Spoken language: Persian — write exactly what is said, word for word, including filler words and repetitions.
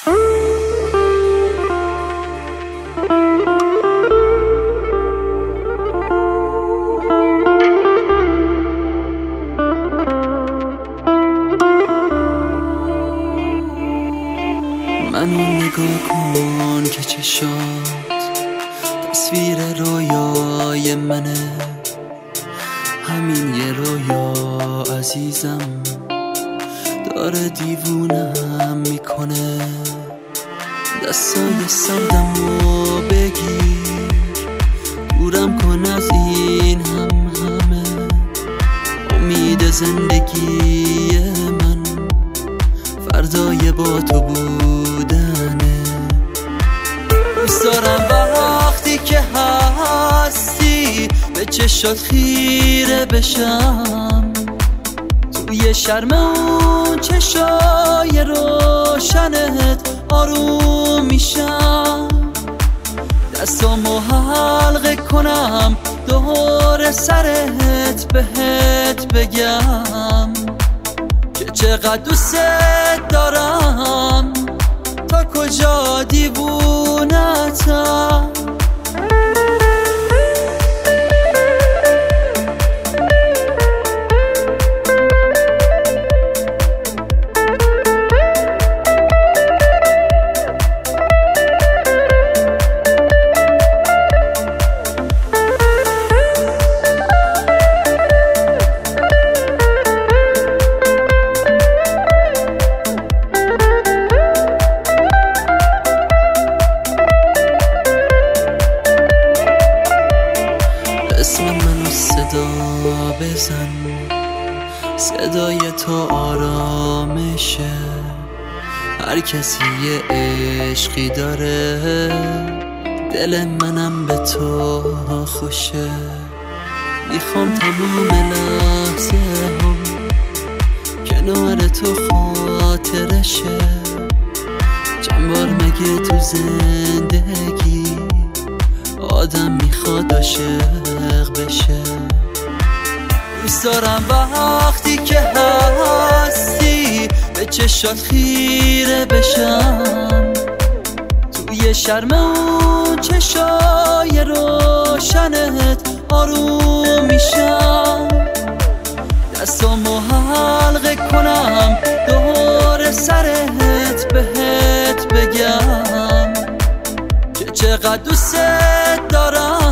منو نگاه کن که چشات تصویر رویای منه، همین یه رویا عزیزم داره دیوونم میکنه. دستای سردمو بگیر، دورم کن از این هم همه. امید زندگی من فردای با تو بودنه. دوست دارم وقتی که هستی به چشات خیره بشم، توی شرم اون چشای روشنت آروم میشم. دستامو حلقه کنم دور سرت بهت بگم که چقدر دوست دارم، تا کجا دیوونتم. اسم منو صدا بزن، صدای تو آرامشه. هر کسی یه عشقی داره، دل منم به تو خوشه. میخوام تموم لحظه هم کنار تو خاطرشه. چند بار مگه تو زندگی آدم میخواد عاشق بشه. دوست دارم وقتی که هستی به چشات خیره بشم، توی شرم اون چشای روشنت آروم میشم. دستامو حلقه کنم دور سرت بهت بگم که چقدر دوست دارم،